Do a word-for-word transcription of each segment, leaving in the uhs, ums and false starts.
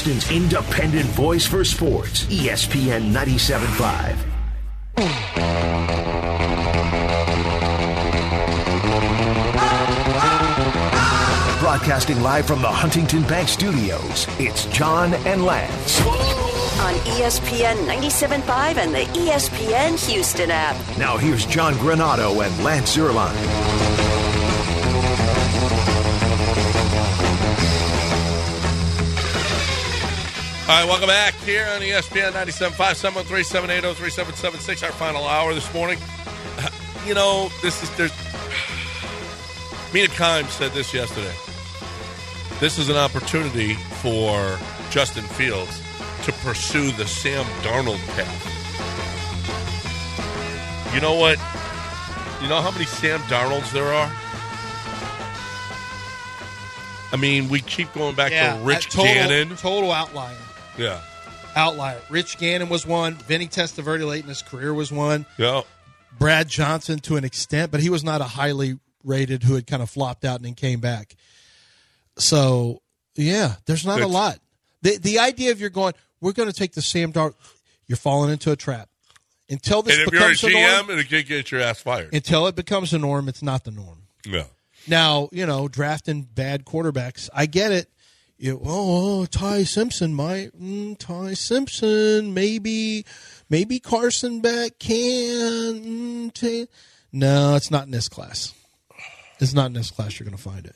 Houston's independent voice for sports, E S P N ninety-seven point five. Broadcasting live from the Huntington Bank Studios, it's John and Lance. On E S P N ninety-seven point five and the E S P N Houston app. Now here's John Granato and Lance Zierlein. All right, welcome back here on E S P N ninety-seven point five, seven one three, seven eight zero, three seven seven six, our final hour this morning. Uh, you know, this is, there's, Mina Kimes said this yesterday. This is an opportunity for Justin Fields to pursue the Sam Darnold path. You know what? You know how many Sam Darnolds there are? I mean, we keep going back yeah, to Rich total, Gannon. Total outlier. Yeah. Outlier. Rich Gannon was one. Vinny Testaverde late in his career was one. Yeah. Brad Johnson to an extent, but he was not a highly rated who had kind of flopped out and then came back. So, yeah, there's not it's, a lot. The the idea of you're going, we're going to take the Sam Darnold, you're falling into a trap. Until this and if becomes you're a G M, norm, it can get your ass fired. Until it becomes a norm, it's not the norm. Yeah. Now, you know, drafting bad quarterbacks, I get it. You, oh, oh, Ty Simpson might. Mm, Ty Simpson, maybe, maybe Carson Beck can. Mm, t- no, it's not in this class. It's not in this class. You're going to find it.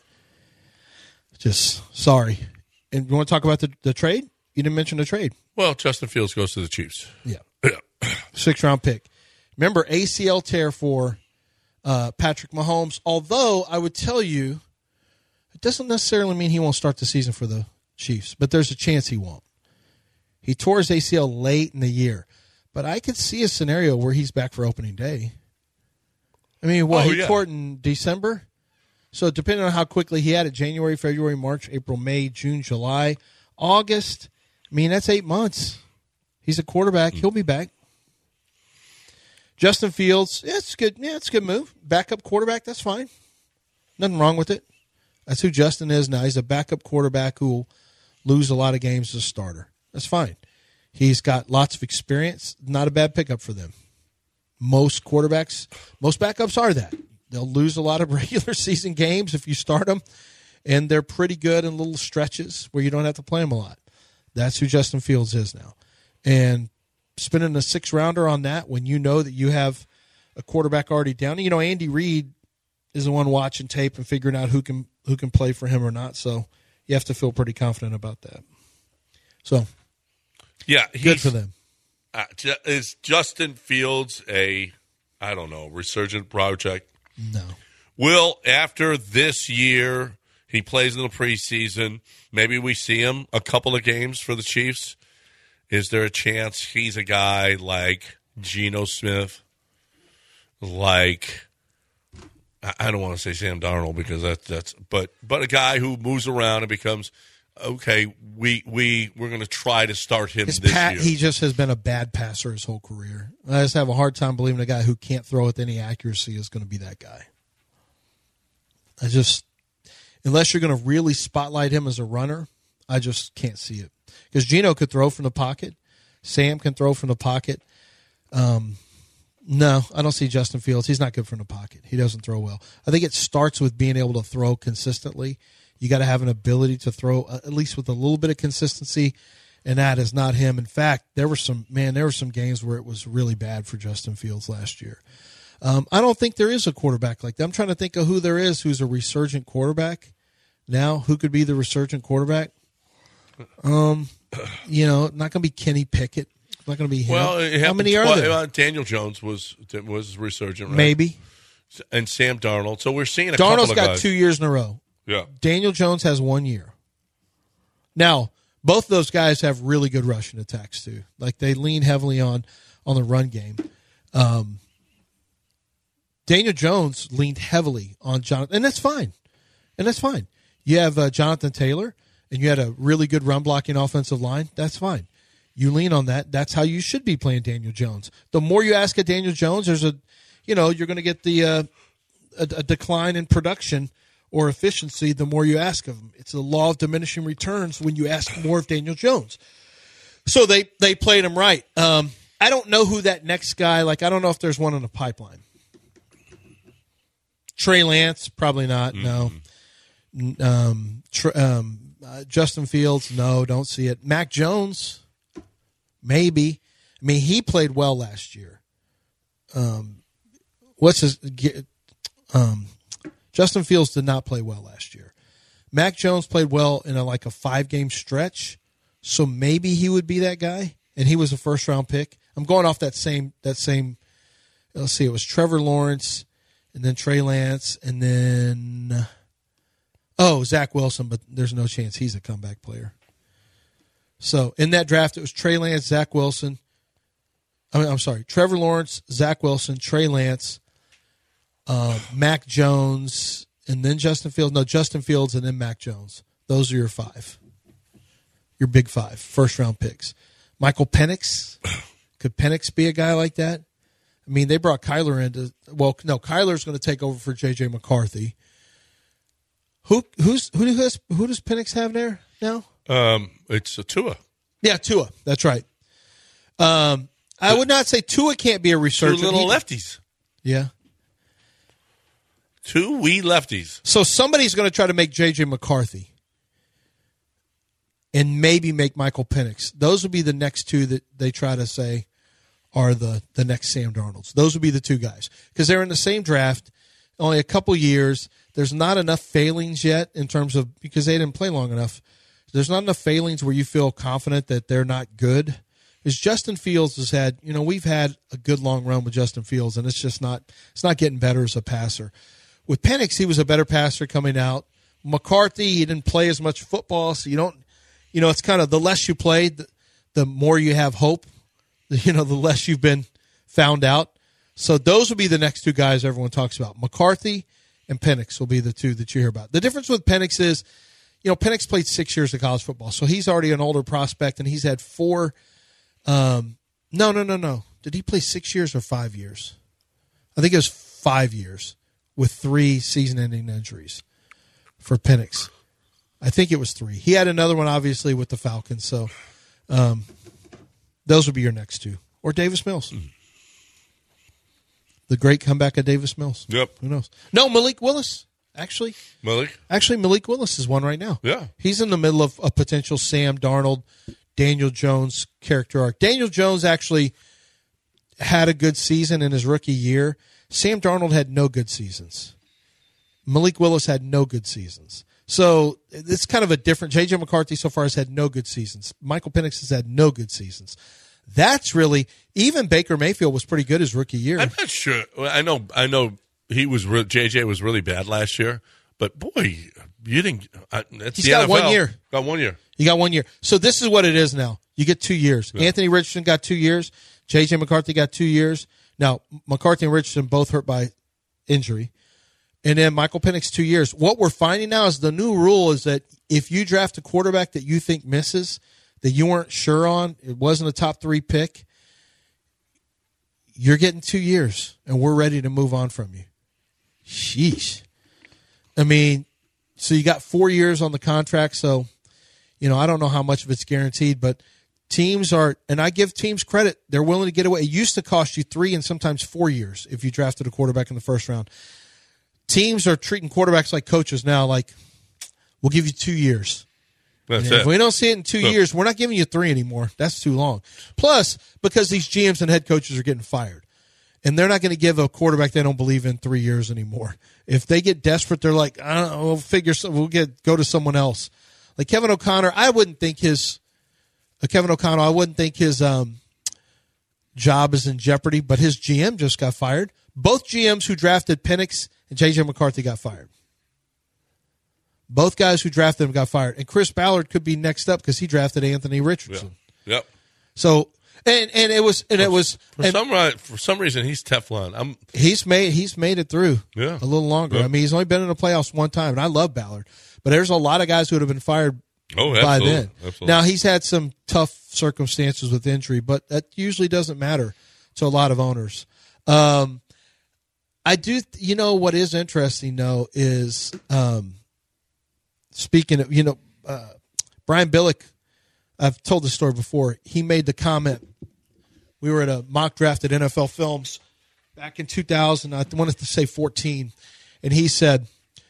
Just sorry. And you want to talk about the, the trade? You didn't mention the trade. Well, Justin Fields goes to the Chiefs. Yeah, sixth round pick. Remember A C L tear for uh, Patrick Mahomes. Although I would tell you. It doesn't necessarily mean he won't start the season for the Chiefs, but there's a chance he won't. He tore his A C L late in the year, but I could see a scenario where he's back for opening day. I mean, what, oh, he yeah. tore it in December? So depending on how quickly he had it, January, February, March, April, May, June, July, August, I mean, that's eight months. He's a quarterback. Mm-hmm. He'll be back. Justin Fields, yeah, it's good. Yeah, it's a good move. Backup quarterback, that's fine. Nothing wrong with it. That's who Justin is now. He's a backup quarterback who will lose a lot of games as a starter. That's fine. He's got lots of experience. Not a bad pickup for them. Most quarterbacks, most backups are that. They'll lose a lot of regular season games if you start them, and they're pretty good in little stretches where you don't have to play them a lot. That's who Justin Fields is now. And spending a six-rounder on that when you know that you have a quarterback already down. You know, Andy Reid is the one watching tape and figuring out who can who can play for him or not. So you have to feel pretty confident about that. So, yeah, good for them. Uh, is Justin Fields a, I don't know, resurgent project? No. Will, after this year, he plays in the preseason, maybe we see him a couple of games for the Chiefs. Is there a chance he's a guy like Geno Smith, like... I don't want to say Sam Darnold because that's that's but but a guy who moves around and becomes okay. We we we're going to try to start him his this pat, year. He just has been a bad passer his whole career. I just have a hard time believing a guy who can't throw with any accuracy is going to be that guy. I just unless you're going to really spotlight him as a runner, I just can't see it because Geno could throw from the pocket, Sam can throw from the pocket. Um, No, I don't see Justin Fields. He's not good from the pocket. He doesn't throw well. I think it starts with being able to throw consistently. You got to have an ability to throw at least with a little bit of consistency, and that is not him. In fact, there were some man, there were some games where it was really bad for Justin Fields last year. Um, I don't think there is a quarterback like that. I'm trying to think of who there is who's a resurgent quarterback now. Who could be the resurgent quarterback? Um, you know, not going to be Kenny Pickett. Not going to be him. Well, it how many are well, there? Uh, Daniel Jones was was resurgent, right? Maybe. And Sam Darnold. So we're seeing a Darnold's couple of got guys. two years in a row. Yeah. Daniel Jones has one year. Now, both of those guys have really good rushing attacks too. Like they lean heavily on on the run game. Um, Daniel Jones leaned heavily on Jonathan, and that's fine. And that's fine. You have uh, Jonathan Taylor, and you had a really good run blocking offensive line. That's fine. You lean on that. That's how you should be playing Daniel Jones. The more you ask of Daniel Jones, there's a, you know, you're going to get the uh, a, a decline in production or efficiency, the more you ask of him. It's the law of diminishing returns when you ask more of Daniel Jones. So they, they played him right. Um, I don't know who that next guy, like I don't know if there's one in the pipeline. Trey Lance, probably not, mm-hmm. no. Um, tr- um, uh, Justin Fields, no, don't see it. Mac Jones, maybe. I mean, he played well last year. Um, what's his um, Justin Fields did not play well last year. Mac Jones played well in a, like a five-game stretch, so maybe he would be that guy, and he was a first-round pick. I'm going off that same that same. Let's see, it was Trevor Lawrence, and then Trey Lance, and then oh Zach Wilson, but there's no chance he's a comeback player. So in that draft, it was Trey Lance, Zach Wilson. I mean, I'm sorry, Trevor Lawrence, Zach Wilson, Trey Lance, uh, Mac Jones, and then Justin Fields. No, Justin Fields and then Mac Jones. Those are your five. Your big five, first-round picks. Michael Penix. Could Penix be a guy like that? I mean, they brought Kyler in to – well, no, Kyler's going to take over for J J McCarthy. Who who's who does who does Penix have there now? Um, it's a Tua. Yeah, Tua. That's right. Um, I would not say Tua can't be a resurgent. Two little He, lefties. Yeah. Two wee lefties. So somebody's going to try to make J J McCarthy and maybe make Michael Penix. Those would be the next two that they try to say are the, the next Sam Darnolds. Those would be the two guys because they're in the same draft, only a couple years. There's not enough failings yet in terms of because they didn't play long enough. There's not enough failings where you feel confident that they're not good. Because Justin Fields has had, you know, we've had a good long run with Justin Fields, and it's just not, it's not getting better as a passer. With Penix, he was a better passer coming out. McCarthy, he didn't play as much football, so you don't, you know, it's kind of the less you play, the, the more you have hope. You know, the less you've been found out. So those will be the next two guys everyone talks about. McCarthy and Penix will be the two that you hear about. The difference with Penix is, you know, Penix played six years of college football, so he's already an older prospect, and he's had four. Um, no, no, no, no. Did he play six years or five years? I think it was five years with three season-ending injuries for Penix. I think it was three. He had another one, obviously, with the Falcons. So um, those would be your next two. Or Davis Mills. Mm-hmm. The great comeback of Davis Mills. Yep. Who knows? No, Malik Willis, actually. Malik? Actually, Malik Willis is one right now. Yeah. He's in the middle of a potential Sam Darnold, Daniel Jones character arc. Daniel Jones actually had a good season in his rookie year. Sam Darnold had no good seasons. Malik Willis had no good seasons. So it's kind of a different. J J McCarthy so far has had no good seasons. Michael Penix has had no good seasons. That's really even Baker Mayfield was pretty good his rookie year. I'm not sure. I know. I know he was. Re- J J was really bad last year, but boy, you didn't. Uh, that's He's the got N F L. one year. Got one year. You got one year. So this is what it is now. You get two years. Yeah. Anthony Richardson got two years. J J McCarthy got two years. Now, McCarthy and Richardson both hurt by injury. And then Michael Penix, two years. What we're finding now is the new rule is that if you draft a quarterback that you think misses, that you weren't sure on, it wasn't a top three pick, you're getting two years, and we're ready to move on from you. Sheesh. I mean, so you got four years on the contract, so, you know, I don't know how much of it's guaranteed, but teams are, and I give teams credit, they're willing to get away. It used to cost you three and sometimes four years if you drafted a quarterback in the first round. Teams are treating quarterbacks like coaches now, like, we'll give you two years. That's and it. If we don't see it in two Look. years, we're not giving you three anymore. That's too long. Plus, because these G Ms and head coaches are getting fired, and they're not going to give a quarterback they don't believe in three years anymore. If they get desperate, they're like, I don't know, we'll figure some, we'll get go to someone else. Like Kevin O'Connor, I wouldn't think his uh, Kevin O'Connor, I wouldn't think his um, job is in jeopardy, but his G M just got fired. Both G Ms who drafted Penix and J J McCarthy got fired. Both guys who drafted him got fired. And Chris Ballard could be next up because he drafted Anthony Richardson. Yeah. Yep. So and and it was and it was for and some right, for some reason he's Teflon. I'm he's made he's made it through yeah. a little longer. Yeah. I mean, he's only been in the playoffs one time, and I love Ballard. But there's a lot of guys who would have been fired oh, by absolutely. then. Absolutely. Now he's had some tough circumstances with injury, but that usually doesn't matter to a lot of owners. Um I do. You know what is interesting though is um, speaking of you know uh, Brian Billick. I've told the story before. He made the comment. We were at a mock draft at N F L Films back in two thousand. I wanted to say fourteen, and he said,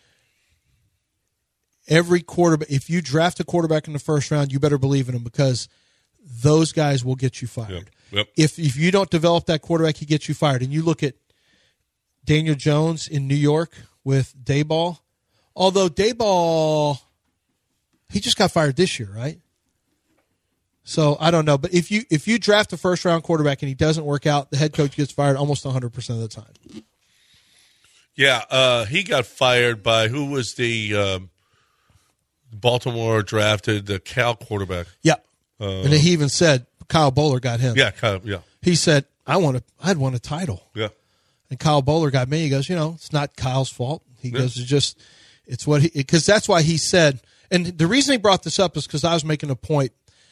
"Every quarterback. If you draft a quarterback in the first round, you better believe in him because those guys will get you fired. Yep. Yep. If if you don't develop that quarterback, he gets you fired." And you look at Daniel Jones in New York with Daboll. Although Daboll, he just got fired this year, right? So I don't know, but if you if you draft a first round quarterback and he doesn't work out, the head coach gets fired almost one hundred percent of the time. Yeah, uh, he got fired by who was the um, Baltimore drafted the Cal quarterback. Yeah, uh, and then he even said Kyle Bowler got him. Yeah, Kyle, yeah. He said, "I want to. I'd won a title." Yeah, and Kyle Bowler got me. He goes, "You know, it's not Kyle's fault." He yeah. goes, "It's just it's what he because that's why he said." And the reason he brought this up is because I was making a point.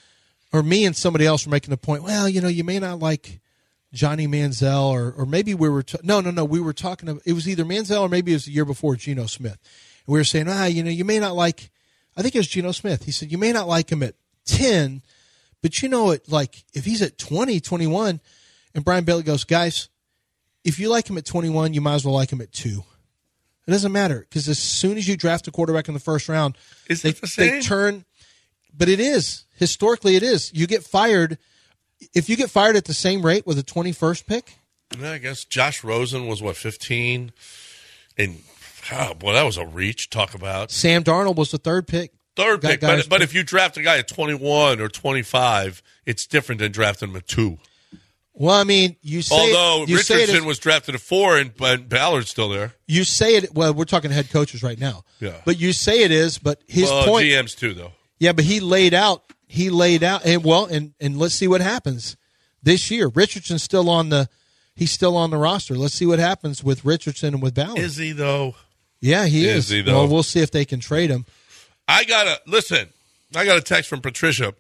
Or me and somebody else were making a point. Well, you know, you may not like Johnny Manziel, or or maybe we were t- no, no, no. We were talking about it was either Manziel or maybe it was the year before Geno Smith. And we were saying, ah, you know, you may not like. I think it was Geno Smith. He said you may not like him at ten, but you know, it like if he's at twenty, twenty-one, and Brian Bailey goes, guys, if you like him at twenty-one, you might as well like him at two. It doesn't matter because as soon as you draft a quarterback in the first round, is they, it the same? they turn. But it is. Historically, it is. You get fired. If you get fired at the same rate with a twenty-first pick. Yeah, I guess Josh Rosen was, what, fifteen? And, oh, boy, that was a reach. Talk about. Sam Darnold was the third pick. Third Got pick. But, but if you draft a guy at twenty-one or twenty-five, it's different than drafting him at two. Well, I mean, you say Although it, you Richardson say it as, was drafted at four and but Ballard's still there. You say it. Well, we're talking head coaches right now. Yeah. But you say it is, but his well, point. G Ms too, though. Yeah, but he laid out. He laid out, and well, and, and let's see what happens this year. Richardson's still on the, he's still on the roster. Let's see what happens with Richardson and with Ballard. Is he though? Yeah, he is. Is he, though? Well, we'll see if they can trade him. I got a listen. I got a text from Patricia,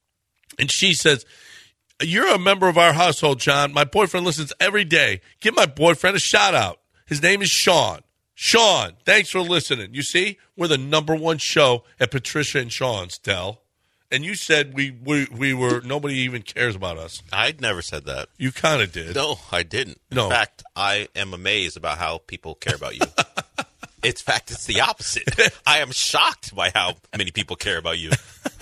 and she says, "You're a member of our household, John. My boyfriend listens every day. Give my boyfriend a shout out. His name is Sean. Sean, thanks for listening. You see, we're the number one show at Patricia and Sean's, Dell. And you said we, we we were nobody even cares about us. I'd never said that. You kind of did. No, I didn't. In No. fact, I am amazed about how people care about you. In fact, it's the opposite. I am shocked by how many people care about you.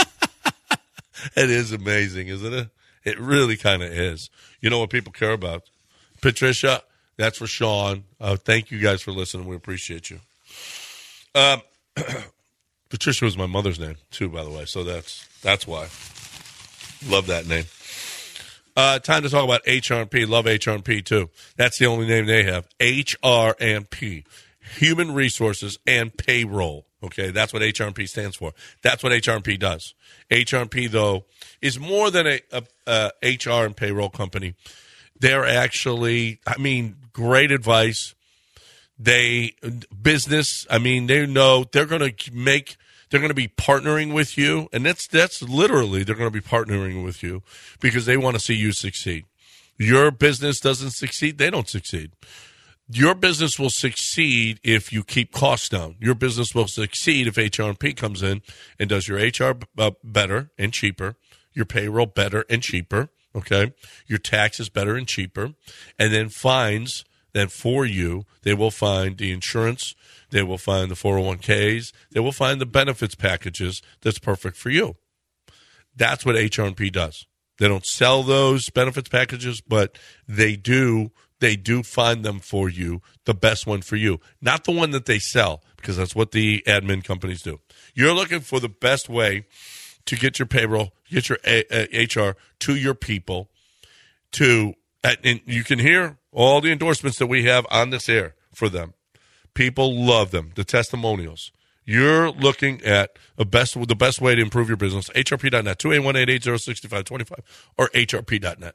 It is amazing, isn't it? It really kind of is. You know what people care about? Patricia, that's for Sean. Uh, thank you guys for listening. We appreciate you. Um, Patricia was my mother's name, too, by the way, so that's that's why. Love that name. Uh, time to talk about H R and P. Love H R and P, too. That's the only name they have. H R and P. Human Resources and Payroll. Okay, that's what H R and P stands for. That's what H R and P does. H R and P, though, is more than a, a, a H R and payroll company. They're actually, I mean, great advice. They, business, I mean, they know they're going to make, they're going to be partnering with you. And that's, that's literally, they're going to be partnering with you because they want to see you succeed. Your business doesn't succeed, they don't succeed. Your business will succeed if you keep costs down. Your business will succeed if H R and P comes in and does your H R uh, better and cheaper, your payroll better and cheaper, okay, your taxes better and cheaper, and then finds that for you, they will find the insurance, they will find the four oh one k's, they will find the benefits packages that's perfect for you. That's what H R and P does. They don't sell those benefits packages, but they do they do find them for you, the best one for you. Not the one that they sell, because that's what the admin companies do. You're looking for the best way to get your payroll, get your A- A- H R to your people, to and you can hear all the endorsements that we have on this air for them. People love them, the testimonials. You're looking at a best the best way to improve your business, H R P dot net, two eight one, eight eight zero, six five two five, or H R P dot net.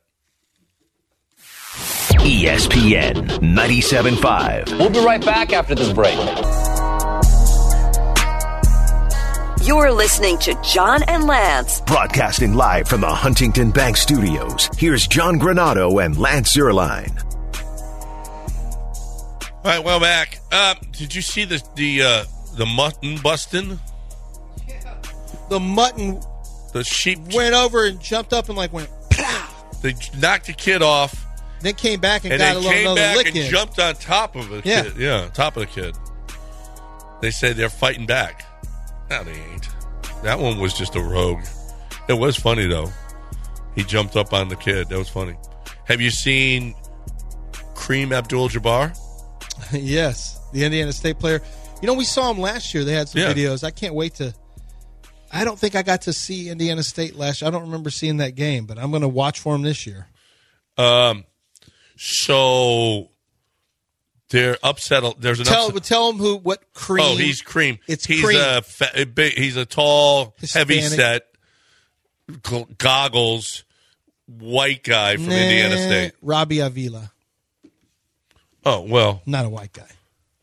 E S P N ninety-seven point five. We'll be right back after this break. You're listening to John and Lance. Broadcasting live from the Huntington Bank Studios, here's John Granado and Lance Zierlein. All right, well, back. Uh, did you see the the uh, the mutton busting? The mutton The sheep. went over and jumped up and like went, pow! They knocked the kid off, Then came back and, and got a then little came another back lick and in. jumped on top of the Yeah. kid. Yeah, top of the kid. They said they're fighting back. No, they ain't. That one was just a rogue. It was funny, though. He jumped up on the kid. That was funny. Have you seen Kareem Abdul-Jabbar? Yes, the Indiana State player. You know, we saw him last year. They had some Yeah. videos. I can't wait to. I don't think I got to see Indiana State last year. I don't remember seeing that game, but I'm going to watch for him this year. Um, so they're upset. There's an Tell upset. tell him who what cream. Oh, he's Cream. It's he's Cream. a fa- a big, he's a tall, Hispanic. heavy set, gl- goggles, white guy from Nah, Indiana State. Robbie Avila, Oh well, not a white guy.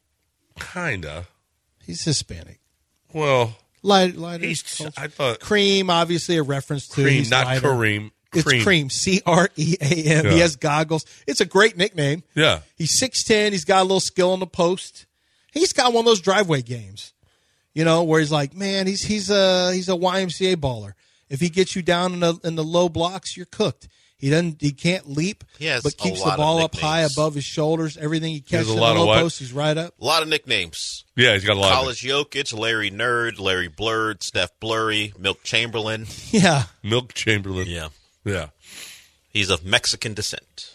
kinda. He's Hispanic. Well, Light, lighter. he's. culture. I thought Cream, obviously a reference to Cream, he's not lighter. Kareem. It's Cream, C R E A M. Yeah. He has goggles. It's a great nickname. Yeah, He's six ten. He's got a little skill on the post. He's got one of those driveway games, you know, where he's like, man, he's he's a he's a Y M C A baller. If he gets you down in the in the low blocks, you're cooked. He doesn't. He can't leap, He has but a keeps lot the of ball up high nicknames. above his shoulders. Everything he has catches a in the lot of low what? post, he's right up. A lot of nicknames. yeah. He's got a lot. College Jokic, Larry Nerd, Larry Blurred, Steph Blurry, Milk Chamberlain. Yeah, Of Milk Chamberlain. Yeah. yeah, He's of Mexican descent.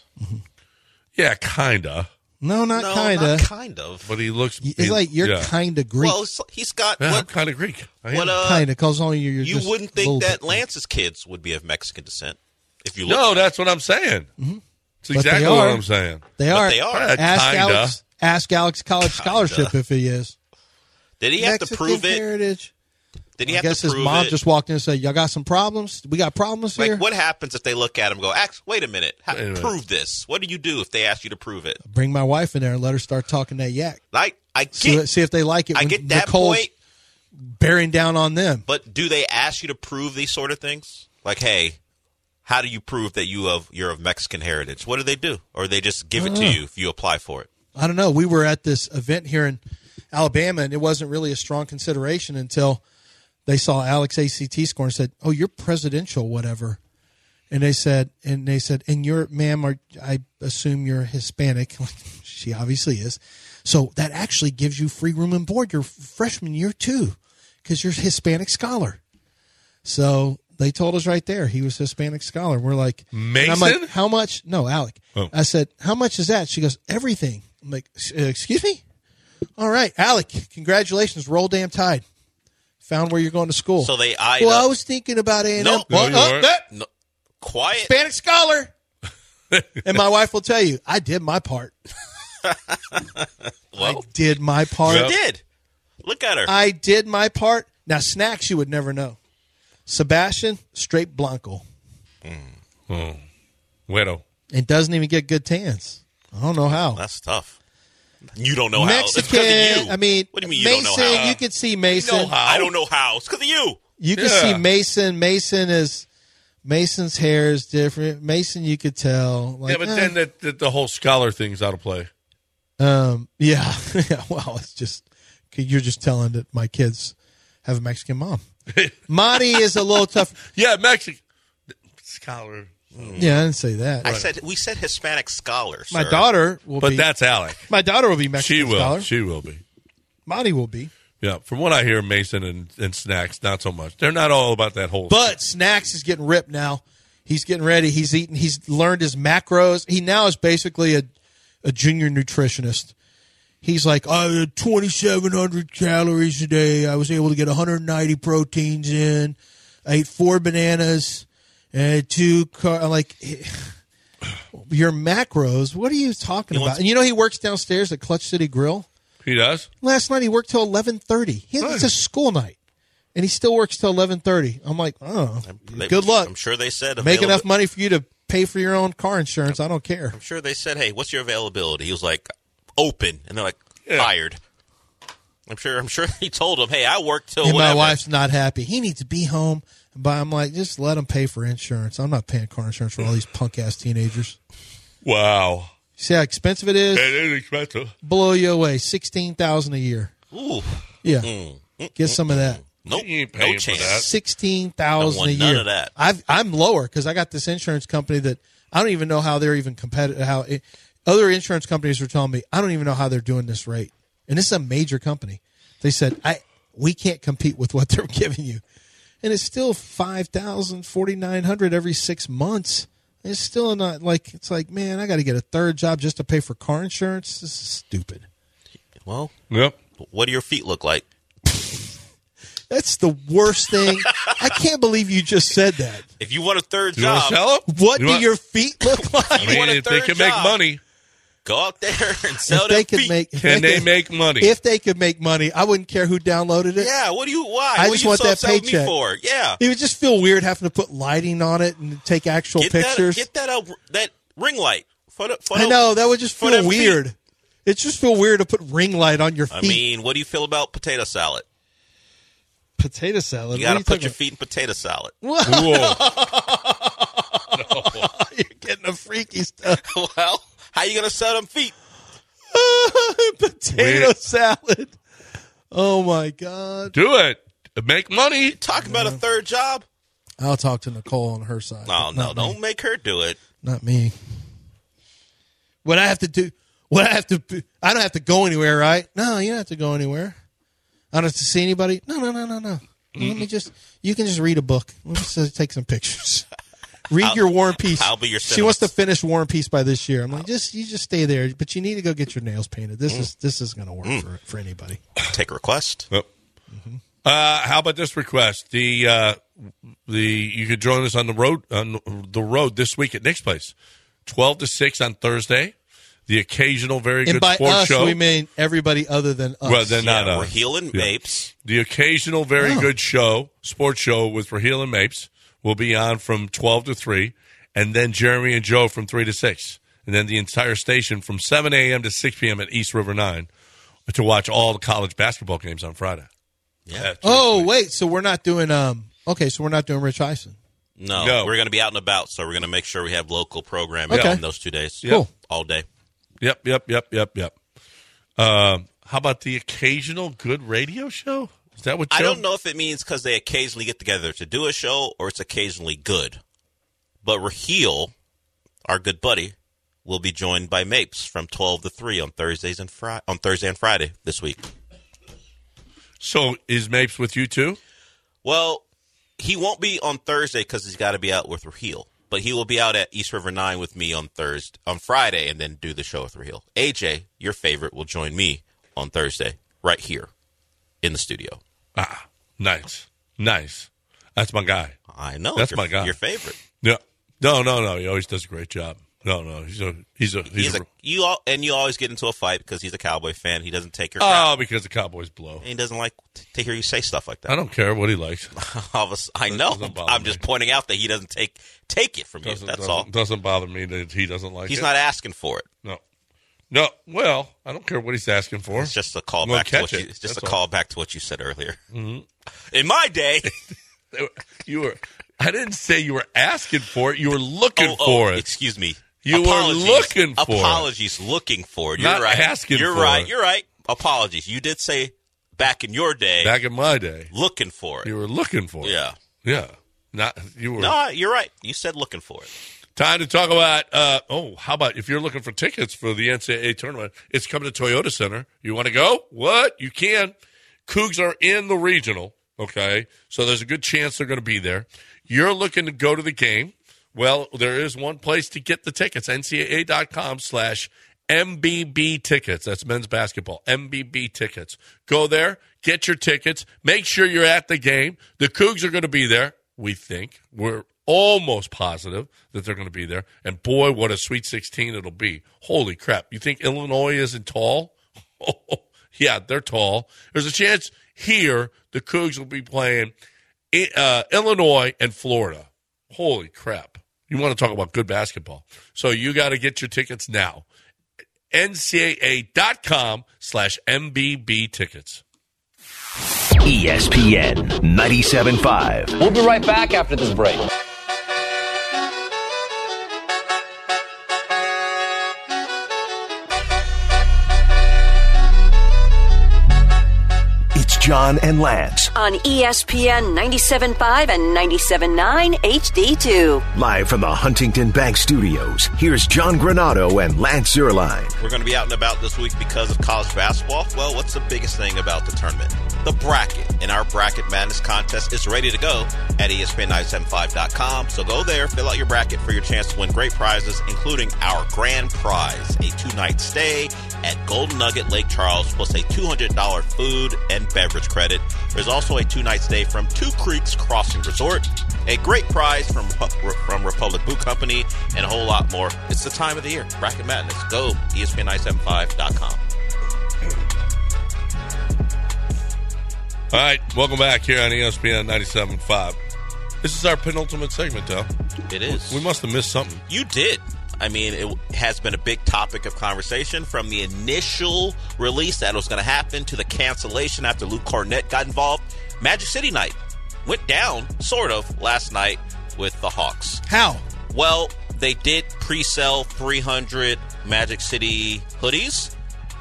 yeah. Kinda, no, not no, kinda. not kind of. but he looks. It's he- like you're yeah. kinda Greek. Well, it's- he's got Yeah, I'm what? kind of Greek. I am. What? Uh, kinda, because only you're. you just wouldn't a little think that bit- Lance's kids would be of Mexican descent if you look. no, that's what I'm saying. Mm-hmm. It's But they exactly what are. I'm saying. They But are. they are. Yeah, Ask kinda. Alex. Ask Alex College Scholarship if he is. Did he have Mexican to prove it? heritage. Did he I have guess to his prove mom it? just walked in and said, "Y'all got some problems? We got problems Like, here." what happens if they look at him and go, Act, wait a minute, ha- Wait a minute. prove this? What do you do if they ask you to prove it? Bring my wife in there and let her start talking that yak. I, I See, get, see if they like it. I when get that Nicole's point, bearing down on them. but do they ask you to prove these sort of things? Like, hey, how do you prove that you of you're of Mexican heritage? What do they do? Or they just give it to you if you apply for it? I don't know. We were at this event here in Alabama, and it wasn't really a strong consideration until they saw Alex A C T score and said, "Oh, you're presidential, whatever." And they said, and they said, "And you're, ma'am, are, I assume you're Hispanic." She obviously is. So that actually gives you free room and board your freshman year too, because you're a Hispanic scholar. So they told us right there he was a Hispanic scholar. We're like, and I'm like, Mason? how much? No, Alec. Oh. I said, how much is that? She goes, everything. I'm like, "Uh, excuse me? All right, Alec, congratulations. Roll damn tide. Found where you're going to school. So they eyed well, up- I was thinking about A and M. Nope. No, What? you Oh, weren't. that- No, quiet. Hispanic scholar. And my wife will tell you, I did my part. Well, I did my part. you did. Look at her. I did my part. Now, Snacks, you would never know. Sebastian, straight Blanco. Oh, widow. And doesn't even get good tans. I don't know how. That's tough. You don't know how. It's Mexican, because of you. I mean, what do you mean you Mason, don't know how? you could see Mason. know how. I don't know how. It's because of you. You can Yeah. see Mason. Mason is Mason's hair is different. Mason, you could tell. Like, yeah, but eh. then the, the, the whole scholar thing's out of play. um, yeah, yeah. Well, it's just you're just telling that my kids have a Mexican mom. Monty is a little tough. Yeah, Mexican scholar. Yeah, I didn't say that. I said we said Hispanic scholar. my sir. daughter will But be. that's Alec. My daughter will be Mexican She will. scholar. She will be. Monty will be. Yeah, from what I hear, Mason and, and Snacks, not so much. They're not all about that whole. But Snacks is getting ripped now. He's getting ready. He's eating. He's learned his macros. He now is basically a, a junior nutritionist. He's like, I had twenty-seven hundred calories a day. I was able to get one hundred ninety proteins in. I ate four bananas and two car. I'm like, your macros. What are you talking He about? wants- And you know he works downstairs at Clutch City Grill. He does? Last night he worked till eleven thirty. It's Nice. a school night, and he still works till eleven thirty. I'm like, oh, They- good luck. I'm sure they said Make availab- enough money for you to pay for your own car insurance. I don't care. I'm sure they said, "Hey, what's your availability?" He was like, "Open," and they're like, Yeah. "Fired." I'm sure. I'm sure he told them, "Hey, I work till And my whatever." wife's not happy. He needs to be home. But I'm like, just let him pay for insurance. I'm not paying car insurance for all these punk ass teenagers. Wow. See how expensive it is? It is expensive. Blow you away. sixteen thousand dollars a year. Ooh. Yeah. Mm. Get some of that. Nope. You ain't No paying for chance. that. sixteen thousand Don't a want year. none of that. I've, I'm lower because I got this insurance company that I don't even know how they're even competitive. How it, other insurance companies were telling me I don't even know how they're doing this rate. And this is a major company. They said I we can't compete with what they're giving you, and it's still five thousand, forty nine hundred every six months. It's still not like it's like man, I got to get a third job just to pay for car insurance. This is stupid. Well, Yep. what do your feet look like? That's the worst thing. I can't believe you just said that. If you want a third You want job, to sell them? What You do want- your feet look like? I mean, want a if they third can make job? money, go out there and sell If they them could feet. make, if can they could- make money? If they could make money, I wouldn't care who downloaded it. Yeah, what do you? Why? I what just do you want so that upset with paycheck. Me for? Yeah, It would just feel weird having to put lighting on it and take actual get pictures. That, get that uh, that ring light. For the, for I the- know that would just for feel them feet. weird. It just feel weird to put ring light on your feet. I mean, what do you feel about potato salad? potato salad. You What got are to put talking your feet in potato salad. about? Whoa. You're getting a freaky stuff. Well, how you gonna sell them feet? Potato Wait. salad. Oh my god! Do it. Make money. Talking about a third job? I'll talk to Nicole on her side. No, but no, not don't me. make her do it. Not me. What I have to do? What I have to? I don't have to go anywhere, right? No, you don't have to go anywhere. I don't have to see anybody. No, no, no, no, no. Let me just. You can just read a book. Let me just take some pictures. Read I'll- your War and Peace. I'll be your She wants to cinemas. finish War and Peace by this year. I'm like, just you just stay there, but you need to go get your nails painted. This is this is going to work for for anybody. Take a request. Yep. Uh, how about this request? The uh, the you could join us on the road on the road this week at Nick's place, twelve to six on Thursday. The occasional very And good by sports us, show. we mean everybody other than us. Well, then Yeah, not us. Raheel and Yeah. Mapes. The occasional very Oh. good show, sports show with Raheel and Mapes will be on from twelve to three, and then Jeremy and Joe from three to six. And then the entire station from seven a.m. to six p.m. at East River nine to watch all the college basketball games on Friday. Yeah. That's Oh sweet. wait, so we're not doing um. Okay, so we're not doing Rich Eisen. No, No. we're going to be out and about, so we're going to make sure we have local programming Okay. on those two days. Cool. All day. Yep, yep, yep, yep, yep. Um, how about the occasional good radio show? Is that what I Joe- don't know if it means because they occasionally get together to do a show or it's occasionally good. But Raheel, our good buddy, will be joined by Mapes from twelve to three on Thursdays and Fri- on Thursday and Friday this week. So is Mapes with you too? Well, he won't be on Thursday because he's got to be out with Raheel. But he will be out at East River nine with me on Thursday, on Friday, and then do the show with Raheel. A J, your favorite, will join me on Thursday right here in the studio. Ah, nice, nice. That's my guy. I know. That's your, my guy. Your favorite. Yeah. No, no, no. He always does a great job. No, no. He's a he's a he's, He's a, a, you all, and you always get into a fight because he's a Cowboy fan. He doesn't take your oh crap. because the Cowboys blow. And he doesn't like t- to hear you say stuff like that. I don't care what he likes. All of us- I know. doesn't bother I'm just me. pointing out that he doesn't take take it from you. Doesn't, That's doesn't, all. Doesn't bother me that he doesn't like He's it. not asking for it. No, no. Well, I don't care what he's asking for. It's just a call I'm gonna back to catch what you. it. It's just That's a all. call back to what you said earlier. Mm-hmm. In my day, You were. I didn't say you were asking for it. You were looking oh, for oh, it. excuse me. You were Apologies. looking for it. Apologies, looking for it. You're Not right. asking You're for right. it. You're right. Apologies. You did say back in your day, Back in my day, looking for it. you were looking for it. Yeah. Yeah. Not you were. No, you're right. You said looking for it. Time to talk about, uh, oh, how about if you're looking for tickets for the N C double A tournament, it's coming to Toyota Center. You want to go? What? You can. Cougs are in the regional, okay? So there's a good chance they're going to be there. You're looking to go to the game. Well, there is one place to get the tickets, N C double A dot com slash M B B tickets. That's men's basketball, M B B tickets. Go there, get your tickets. Make sure you're at the game. The Cougs are going to be there, we think. We're almost positive that they're going to be there. And boy, what a Sweet sixteen it'll be. Holy crap. You think Illinois isn't tall? Oh, yeah, they're tall. There's a chance here the Cougs will be playing uh, Illinois and Florida. Holy crap. You want to talk about good basketball. So you got to get your tickets now. N C double A dot com slash M B B tickets. E S P N ninety-seven point five. We'll be right back after this break. John and Lance. On E S P N ninety-seven point five and ninety-seven point nine H D two. Live from the Huntington Bank Studios, here's John Granado and Lance Zierlein. We're going to be out and about this week because of college basketball. Well, what's the biggest thing about the tournament? The bracket. And our Bracket Madness contest is ready to go at E S P N nine seven five dot com. So go there, fill out your bracket for your chance to win great prizes, including our grand prize, a two-night stay at Golden Nugget Lake Charles, plus a two hundred dollars food and beverage credit. There's also a two-night stay from Two Creeks Crossing Resort, a great prize from from Republic Boot Company, and a whole lot more. It's the time of the year. Bracket Madness. Go E S P N nine seven five dot com. All right, welcome back here on E S P N ninety-seven point five. This is our penultimate segment, though. It is. We must have missed something. You did. I mean, it has been a big topic of conversation from the initial release that was going to happen to the cancellation after Luke Cornett got involved. Magic City Night went down, sort of, last night with the Hawks. How? Well, they did pre-sell three hundred Magic City hoodies.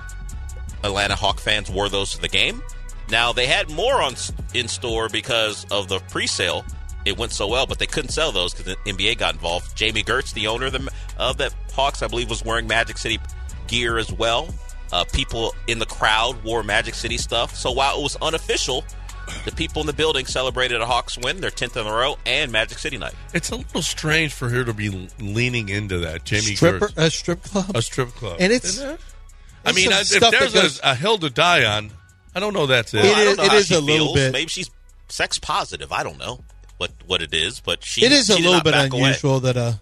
Atlanta Hawk fans wore those to the game. Now, they had more on in store because of the pre-sale. It went so well, but they couldn't sell those because the N B A got involved. Jamie Gertz, the owner of the, of the Hawks, I believe, was wearing Magic City gear as well. Uh, people in the crowd wore Magic City stuff. So while it was unofficial, the people in the building celebrated a Hawks win, their tenth in a row, and Magic City Night. It's a little strange for her to be leaning into that. Jamie Stripper, Gertz. a strip club? A strip club. And it's... Isn't it? I it's mean, some I, if stuff that there's goes- a, a hill to die on, I don't know that's it. Well, It I don't is- know it how is she a little feels. bit- Maybe she's sex positive. I don't know what, what it is, but she It is she a did little not bit back away. unusual that, uh,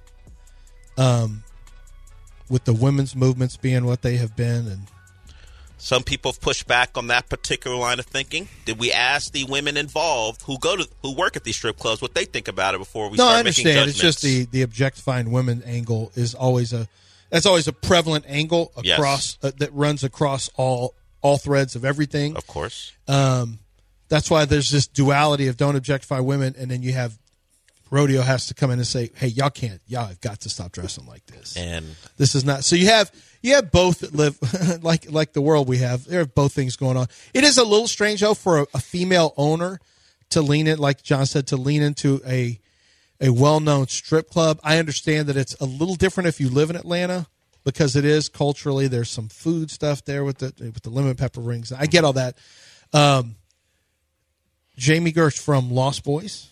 um, with the women's movements being what they have been, and Some people have pushed back on that particular line of thinking. Did we ask the women involved who go to who work at these strip clubs what they think about it before we no, start I making understand. judgments? It's just the the objectifying women angle is always a that's always a prevalent angle Yes. across uh, that runs across all all threads of everything. Of course. Um, that's why there's this duality of don't objectify women, and then you have rodeo has to come in and say, "Hey, y'all can't, y'all have got to stop dressing like this." And This is not. So you have you have both that live like like the world we have. There are both things going on. It is a little strange though for a, a female owner to lean in, like John said, to lean into a a well known strip club. I understand that it's a little different if you live in Atlanta because it is culturally. There's some food stuff there with the with the lemon pepper rings. I get all that. Um, Jamie Gertz from Lost Boys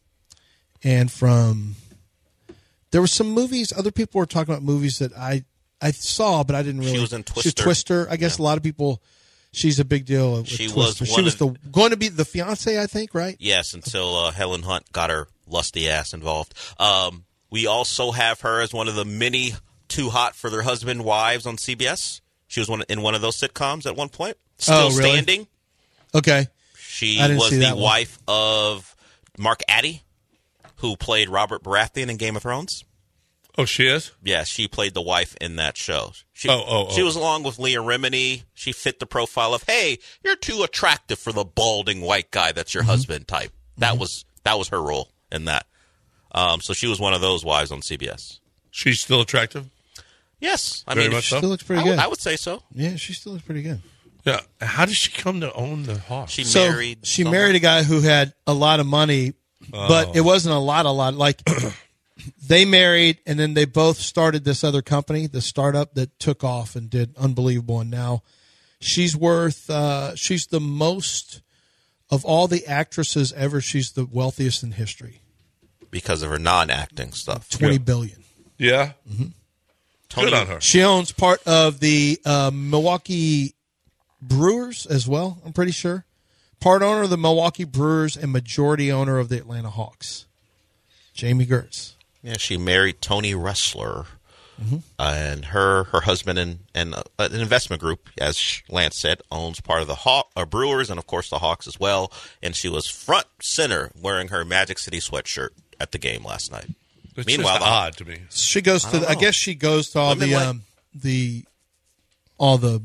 and from there were some movies. Other people were talking about movies that I I saw, but I didn't really. She was in She was Twister. Twister. I guess a lot of people. She's a big deal. With She Twister. was She one was of- the going to be the fiance, I think, right? yes, until uh, Helen Hunt got her lusty ass involved. Um, we also have her as one of the many Too Hot for Their Husband wives on C B S. She was one in one of those sitcoms at one point. Still Oh, really? standing. Okay. She I didn't was see the that one. wife of Mark Addy, who played Robert Baratheon in Game of Thrones. Oh, she is? Yeah, she played the wife in that show. She, Oh, oh, oh. She was along with Leah Remini. She fit the profile of, hey, you're too attractive for the balding white guy that's your Mm-hmm. husband type. That was that was her role in that. Um, so she was one of those wives on C B S. She's still attractive? Yes, I Very mean, much so. Still looks pretty I, would, good. I would say so. Yeah, she still looks pretty good. Yeah. How did she come to own the Hawks? She So married. she someone. married a guy who had a lot of money, but Oh. it wasn't a lot, a lot. Like they married, and then they both started this other company, the startup that took off and did unbelievable. And now she's worth. Uh, she's the most of all the actresses ever. She's the wealthiest in history. because of her non-acting stuff. Twenty Yeah. billion. Yeah. Tony, Good on her. She owns part of the uh, Milwaukee Brewers as well, I'm pretty sure. Part owner of the Milwaukee Brewers and majority owner of the Atlanta Hawks. Jamie Gertz. Yeah, she married Tony Ressler, Mm-hmm. uh, and her her husband and and uh, an investment group, as Lance said, owns part of the Haw- uh, Brewers and of course the Hawks as well. And she was front center wearing her Magic City sweatshirt at the game last night. It's Meanwhile, just the- odd to me. She goes to. don't The, I know. guess she goes to all Women the like- um, the all the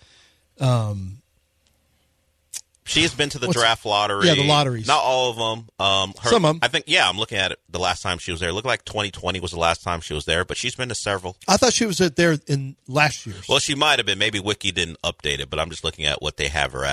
um, She has been to the What's- draft lottery. yeah, the lotteries. Not all of them. Um, her, Some of 'em. I think. Yeah, I'm looking at it. The last time she was there, it looked like twenty twenty was the last time she was there, but she's been to several. I thought she was at there in last year's. Well, she might have been. Maybe Wiki didn't update it, but I'm just looking at what they have her at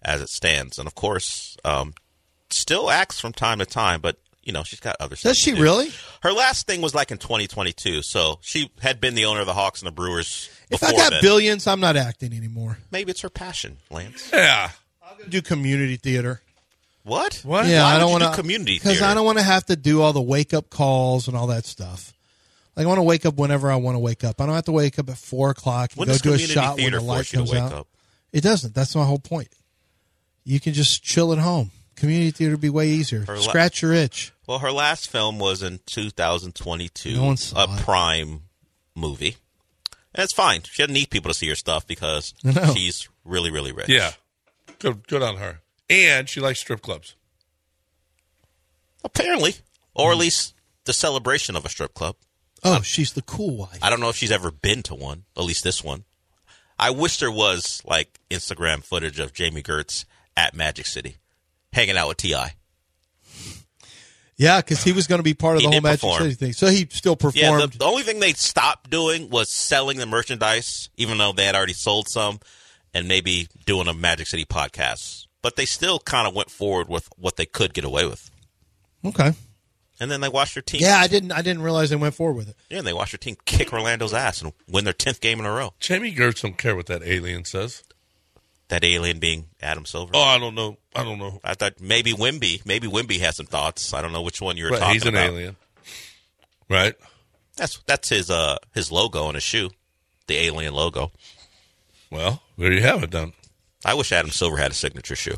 as it stands. And, of course, um, still acts from time to time, but, you know, she's got other stuff. Does she to do. really? Her last thing was like in twenty twenty-two, so she had been the owner of the Hawks and the Brewers If before I got then. billions, I'm not acting anymore. Maybe it's her passion, Lance. Yeah. I'm going to do community theater. What? What? Yeah, Why I don't would you want do community because theater? I don't want to have to do all the wake up calls and all that stuff. Like I want to wake up whenever I want to wake up. I don't have to wake up at four o'clock and When go does do a community shot when theater the light force you to comes wake out. up? It doesn't. That's my whole point. You can just chill at home. Community theater would be way easier. Her la- Scratch your itch. Well, her last film was in two thousand twenty-two, No one saw a it. Prime movie. And it's fine. She doesn't need people to see her stuff because I know. she's really, really rich. Yeah. Good, good on her. And she likes strip clubs. Apparently. Or at least the celebration of a strip club. Oh, she's the cool wife. I don't know if she's ever been to one, at least this one. I wish there was, like, Instagram footage of Jamie Gertz at Magic City hanging out with T I Yeah, because he was going to be part of He the whole did Magic perform. City thing. So he still performed. Yeah, the, the only thing they stopped doing was selling the merchandise, even though they had already sold some, and maybe doing a Magic City podcast. But they still kind of went forward with what they could get away with. Okay. And then they watched their team. Yeah, I didn't. I didn't realize they went forward with it. Yeah, and they watched their team kick Orlando's ass and win their tenth game in a row. Jamie Gertz don't care what that alien says. That alien being Adam Silver. Oh, I don't know. I don't know. I thought maybe Wimby. Maybe Wimby has some thoughts. I don't know which one you were Right, talking he's an about. alien. Right? That's that's his uh his logo on his shoe, the alien logo. Well, there you have it then. I wish Adam Silver had a signature shoe.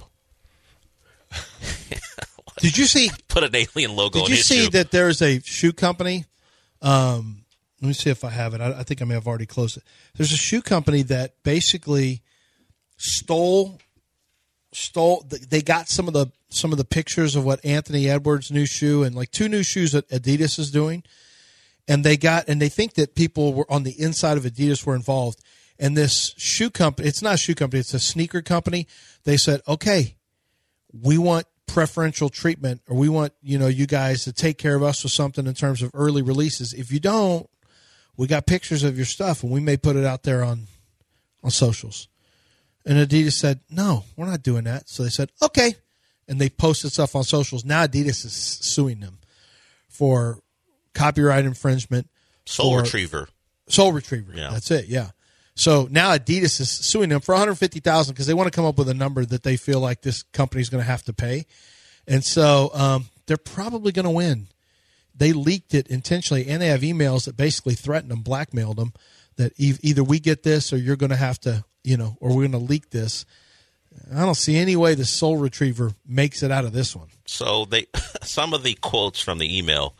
Did you see? Put an alien logo Did on you his see shoe. that there's a shoe company? Um, let me see if I have it. I, I think I may have already closed it. There's a shoe company that basically stole stole. They got some of the some of the pictures of what Anthony Edwards' new shoe and like two new shoes that Adidas is doing, and they got and they think that people were on the inside of Adidas were involved. And this shoe company, it's not a shoe company, it's a sneaker company. They said, okay, we want preferential treatment, or we want, you know, you guys to take care of us with something in terms of early releases. If you don't, we got pictures of your stuff and we may put it out there on on socials. And Adidas said, no, we're not doing that. So they said, okay. And they posted stuff on socials. Now Adidas is suing them for copyright infringement. Soul for- Retriever. Soul Retriever. Yeah. That's it. Yeah. So now Adidas is suing them for one hundred fifty thousand dollars because they want to come up with a number that they feel like this company is going to have to pay. And so um, they're probably going to win. They leaked it intentionally, and they have emails that basically threatened them, blackmailed them, that e- either we get this or you're going to have to, you know, or we're going to leak this. I don't see any way the Soul Retriever makes it out of this one. So they, some of the quotes from the email.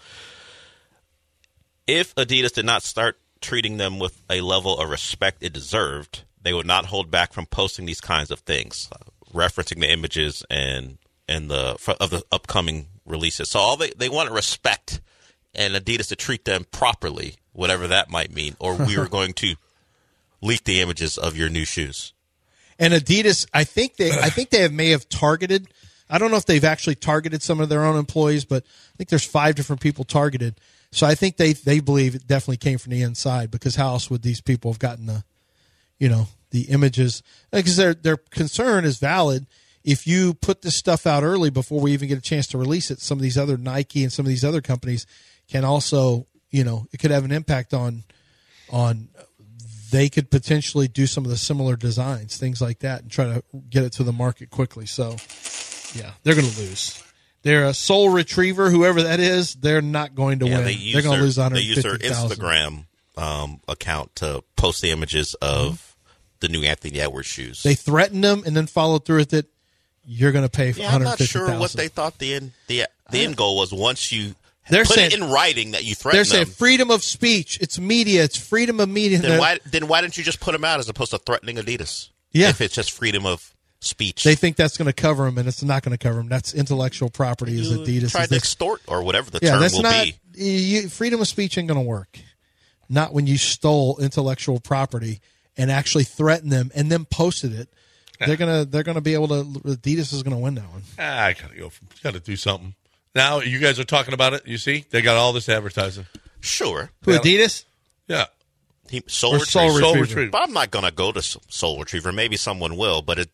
If Adidas did not start treating them with a level of respect it deserved, they would not hold back from posting these kinds of things, uh, referencing the images and and the of the upcoming releases. So all they they want respect and Adidas to treat them properly, whatever that might mean, or we are going to leak the images of your new shoes. And Adidas, I think they, I think they have, may have targeted. I don't know if they've actually targeted some of their own employees, but I think there's five different people targeted. So I think they they believe it definitely came from the inside, because how else would these people have gotten the, you know, the images? Because their their concern is valid. If you put this stuff out early before we even get a chance to release it, some of these other Nike and some of these other companies can also, you know, it could have an impact on on. They could potentially do some of the similar designs, things like that, and try to get it to the market quickly. So, yeah, they're going to lose. They're a Soul Retriever, whoever that is. They're not going to Yeah, win. they use They're going to their, lose one they hundred use their fifty thousand. Instagram um, account to post the images of Mm-hmm. the new Anthony Edwards shoes. They threatened them and then followed through with it. You're going to pay for yeah, one I'm hundred not fifty thousand. sure what they thought the end the the end goal was. Once you They're put saying- it in writing that you threatened They're saying them, freedom of speech. It's media. It's freedom of media. then They're- why then why didn't you just put them out as opposed to threatening Adidas? Yeah. If it's just freedom of speech, They think that's going to cover them, and it's not going to cover them. That's intellectual property. Is you Adidas? tried is to this- extort or whatever the yeah, term that's will not be. you, freedom of speech ain't going to work. Not when you stole intellectual property and actually threatened them and then posted it. They're gonna they're gonna be able to. Adidas is gonna win that one. Ah, I gotta go. Gotta do something. Now you guys are talking about it. You see, they got all this advertising. Sure, Who, Yeah. Adidas? Yeah, he, Soul Or Soul Retriever. Soul Retriever. Retriever. But I'm not going to go to S- Soul Retriever. Maybe someone will, but it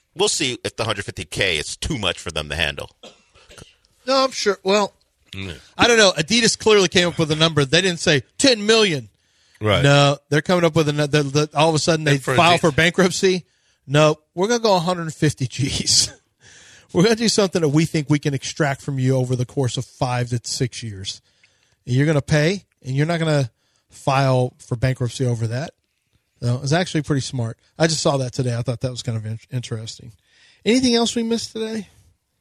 we'll see if the one hundred fifty K is too much for them to handle. No, I'm sure. Well, I don't know. Adidas clearly came up with a number. They didn't say ten million. Right. No, they're coming up with another. The, the, all of a sudden, they for file Adidas. for bankruptcy. No, we're going to go one hundred fifty G's. We're going to do something that we think we can extract from you over the course of five to six years. And you're going to pay, and you're not going to file for bankruptcy over that. No, it's actually pretty smart. I just saw that today. I thought that was kind of in- interesting. Anything else we missed today?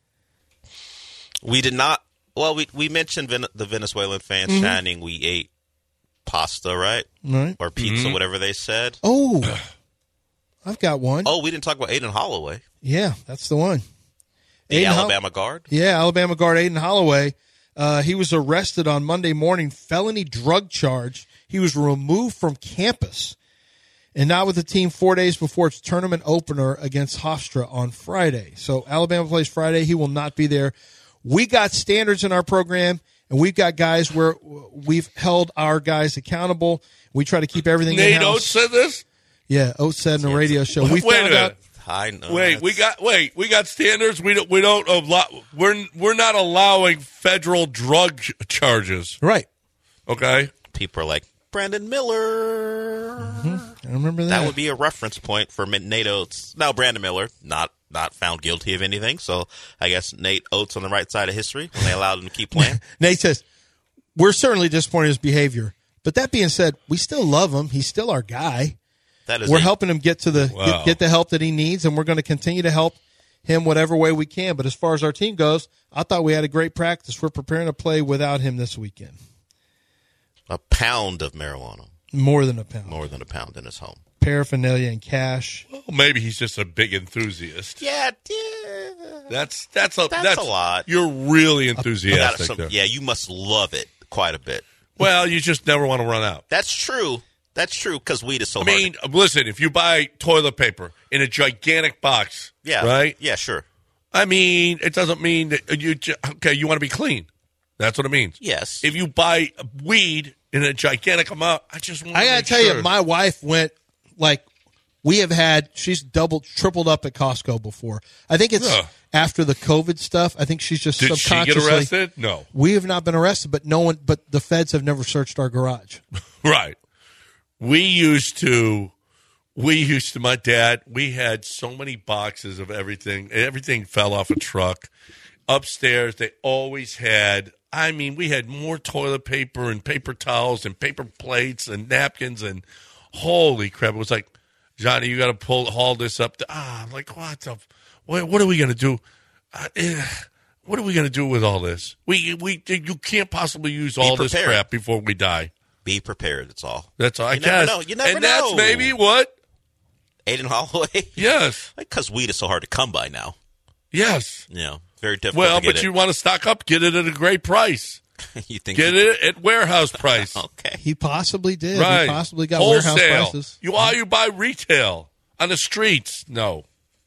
We did not. Well, we we mentioned Ven- the Venezuelan fans Mm-hmm. shining. We ate pasta, right? Right. Or pizza, Mm-hmm. whatever they said. Oh, I've got one. Oh, we didn't talk about Aiden Holloway, Yeah, that's the one. the Aiden Hol- Alabama guard. Yeah, Alabama guard Aiden Holloway. Uh, he was arrested on Monday morning, felony drug charge. He was removed from campus and not with the team four days before its tournament opener against Hofstra on Friday. So Alabama plays Friday. He will not be there. We got standards in our program, and we've got guys where we've held our guys accountable. We try to keep everything Nate in-house. Oates said this? Yeah, Oates said in a radio show. We Wait a found minute. out. I know. Wait, we that's- got wait, we got standards. We don't we don't allow, we're we're not allowing federal drug ch- charges. Right. Okay? people are like Brandon Miller. I remember that. That would be a reference point for Nate Oates. Now, Brandon Miller, not not found guilty of anything, so I guess Nate Oates on the right side of history when they allowed him to keep playing. Nate says, we're certainly disappointed in his behavior. But that being said, we still love him. He's still our guy. That is We're a- helping him get to the Wow. get, get the help that he needs, and we're going to continue to help him whatever way we can. But as far as our team goes, I thought we had a great practice. We're preparing to play without him this weekend. a pound of marijuana, More than a pound. more than a pound in his home. Paraphernalia and cash. Well, maybe he's just a big enthusiast. Yeah, yeah. That's that's a That's that's a lot. You're really You got enthusiastic some- there. yeah, you must love it quite a bit. Well, you just never want to run out. That's true. That's true because weed is so I hard. mean, listen, if you buy toilet paper in a gigantic box, yeah, right? Yeah, sure. I mean, it doesn't mean that you ju- okay. You want to be clean. That's what it means. Yes. If you buy weed in a gigantic amount, I just want I to got to make tell sure. you, my wife went like we have had. She's doubled, tripled up at Costco before. I think it's Ugh. after the COVID stuff. I think she's just Did she get subconsciously. arrested? No. We have not been arrested, but no one. But the feds have never searched our garage. Right. We used to, we used to, my dad, we had so many boxes of everything. Everything fell off a truck. Upstairs, they always had, I mean, we had more toilet paper and paper towels and paper plates and napkins and holy crap. It was like, Johnny, you got to pull, haul this up. To, ah, I'm like, what the, what, what are we going to do? Uh, eh, what are we going to do with all this? We, we, you can't possibly use all this prepared. crap before we die. Be prepared. That's all. That's all I You never guess. know. You never and that's know. maybe what? Aiden Holloway. Yes. Because weed is so hard to come by now. Yes. You know, very difficult Well, to get but it. you want to stock up, get it at a great price. you think Get you- it at warehouse price. Okay. He possibly did. Right. He possibly got Wholesale. warehouse prices. You all you buy retail on the streets? No.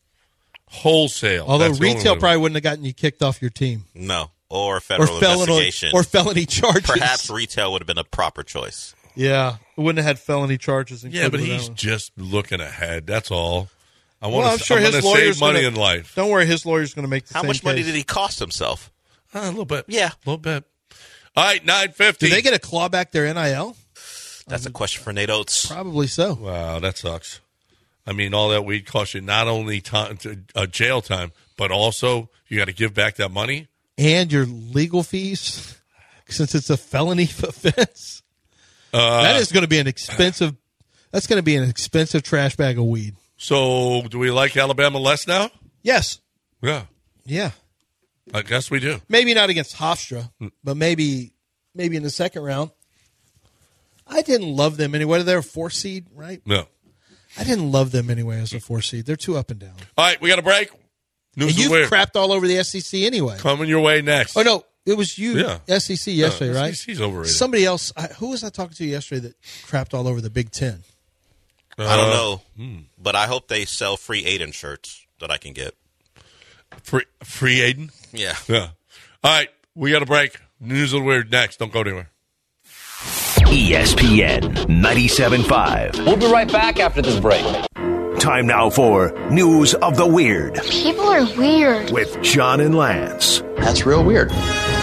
Wholesale. Although That's the only retail way. probably wouldn't have gotten you kicked off your team, No. Or or federal felony investigation. or felony charges. Perhaps retail would have been a proper choice. Yeah, it wouldn't have had felony charges. Yeah, included but with that he's one. just looking ahead. That's all. I want Well, I'm to sure I'm his gonna lawyer's save money gonna- in life. Don't worry, his lawyer's going to make the How same much money case. did he cost himself? Uh, a little bit. Yeah. A little bit. All right, nine fifty. Did they get a claw back their N I L? That's a question for Nate Oates. Probably so. Wow, that sucks. I mean, all that weed costs you not only time, uh, jail time, but also you got to give back that money. And your legal fees, since it's a felony offense. Uh, that is going to be an expensive. That's going to be an expensive trash bag of weed. So, do we like Alabama less now? Yes. Yeah, Yeah. I guess we do. Maybe not against Hofstra, but maybe maybe in the second round. I didn't love them anyway. They're a four seed, right? No. I didn't love them anyway as a four seed. They're too up and down. All right, we got a break. News And is you've weird. crapped all over the S E C anyway. Coming your way next. Oh no, it was you, Yeah. S E C yesterday, Uh, right? S E C's overrated. Somebody else. I, who was I talking to yesterday that crapped all over the Big Ten? I don't Uh, know, hmm. but I hope they sell free Aiden shirts that I can get. Free, free Aiden? Yeah. Yeah. All right, we got a break. News of the weird next. Don't go anywhere. E S P N ninety-seven point five. We'll be right back after this break. Time Time now for News of the Weird People are weird. with John and Lance. That's real weird.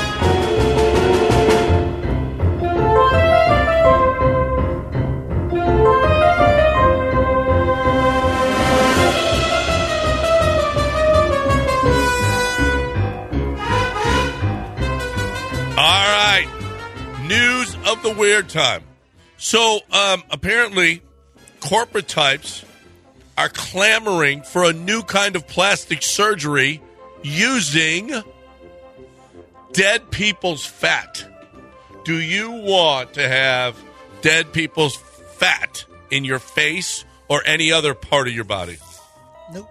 All right. News of the weird time. So, um, apparently, corporate types are clamoring for a new kind of plastic surgery using dead people's fat. Do you want to have dead people's fat in your face or any other part of your body? Nope.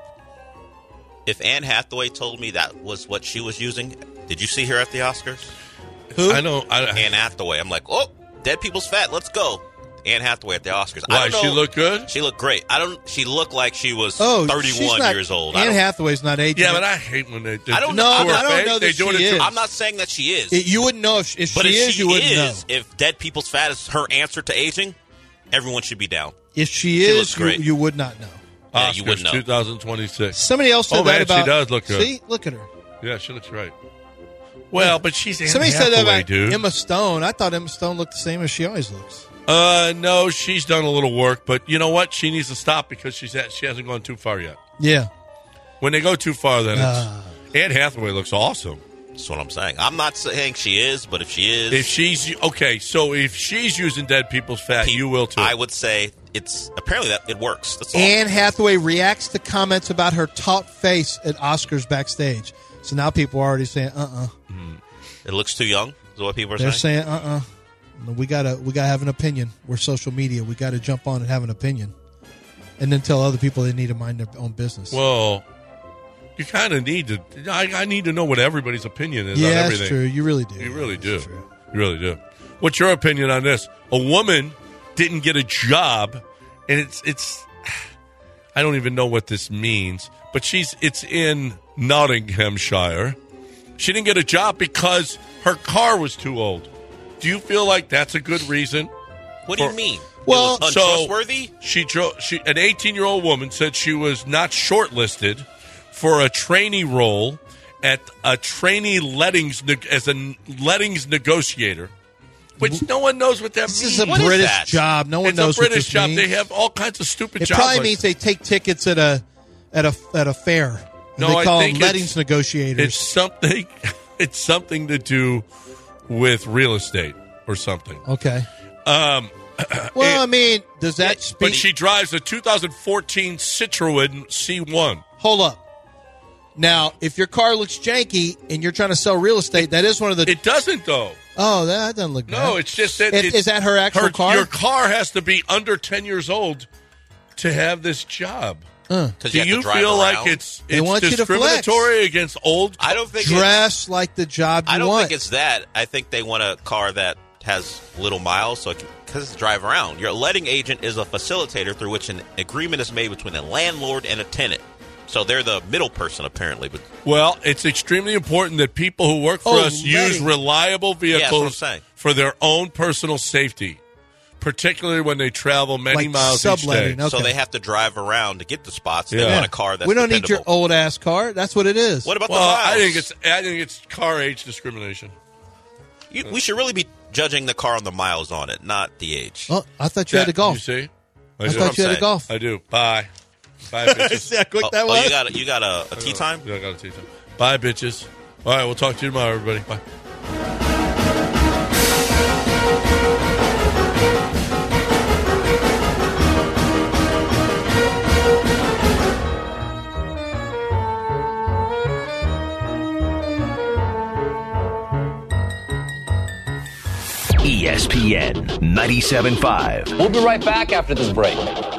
If Anne Hathaway told me that was what she was using, did you see her at the Oscars? Who? I don't. I, Anne Hathaway. I'm like, oh, dead people's fat. Let's go. Anne Hathaway at the Oscars. I Why, don't know. she look good? She looked great. I don't. She looked like she was Oh, thirty-one she's not, years old. I Anne don't- Hathaway's not aging. Yeah, but I hate when they do I don't No, know. to her I don't face. know They that do it she to- is. I'm not saying that she is. It- you wouldn't know if, if but she if is. she You wouldn't is, know. if dead people's fat is her answer to aging, everyone should be down. If she She looks is, you, great. you would not know. Yeah, you Oscars wouldn't know. twenty twenty-six. Somebody else said Oh, that man, about. she does look good. See, look at her. Yeah, she looks right. Well, but she's Anne Somebody Hathaway, said that about dude. Emma Stone. I thought Emma Stone looked the same as she always looks. Uh, no, she's done a little work, but you know what? She needs to stop because she's at, she hasn't gone too far yet. Yeah. When they go too far, then Ah. it's Anne Hathaway looks awesome. That's what I'm saying. I'm not saying she is, but if she is, If she's okay, so if she's using dead people's fat, pe- you will too. I would say it's apparently that it works. That's all. Anne Hathaway reacts to comments about her taut face at Oscars backstage. So now people are already saying, uh-uh. It looks too young. Is what people are They're saying. saying, uh-uh. We gotta, we gotta have an opinion. We're social media. We gotta jump on and have an opinion, and then tell other people they need to mind their own business. Well, you kind of need to. I, I need to know what everybody's opinion is yeah, on that's everything. true. You really do. You really That's do. true. You really do. What's your opinion on this? A woman didn't get a job, and it's it's. I don't even know what this means, but she's it's in Nottinghamshire. She didn't get a job because her car was too old. Do you feel like that's a good reason? What do you For- mean? Well, it was so- untrustworthy. She drove. She an eighteen-year-old woman said she was not shortlisted for a trainee role at a trainee lettings neg- as a lettings negotiator, which no one knows what that This means. is a What is British that? job. No one it's knows a British what this job. means. They have all kinds of stupid It jobs. probably like- means they take tickets at a at a at a fair. And No, they I call think them it's- lettings negotiators. It's something. It's something to do with real estate or something. okay. Um, Well, it- I mean, does that but speak? she drives a two thousand fourteen Citroen C one. Hold up. Now, if your car looks janky and you're trying to sell real estate, that is one of the. It doesn't though. oh, that doesn't look bad. No, it's just that. Is- it's- is that her actual car? Your car has to be under ten years old to have this job. Because Do you, have you to drive feel around. like it's They it's want you to discriminatory against old? I don't think. It's, Dress like the job you I don't want. think it's that. I think they want a car that has little miles, so because it's drive around. Your letting agent is a facilitator through which an agreement is made between a landlord and a tenant. So they're the middle person, apparently. But Well, it's extremely important that people who work for Oh, us use letting. reliable that's what I'm vehicles saying. for their own personal safety, particularly when they travel many Like miles each day. subletting, okay. so they have to drive around to get the spots. They Yeah. want a car that's we don't need your dependable. old ass car. That's what it is. What about Well, the miles? I think it's I think it's car age discrimination. You, we should really be judging the car on the miles on it, not the age. Oh, I thought you had Yeah, to golf. You see, I, I do. thought you had to saying. golf. I do. Bye, bye, bitches. See how quick Oh, that oh, was? you got a, you got a, a tea time? Yeah, I got a tea time. Bye, bitches. All right, we'll talk to you tomorrow, everybody. Bye. E S P N ninety-seven point five. We'll be right back after this break.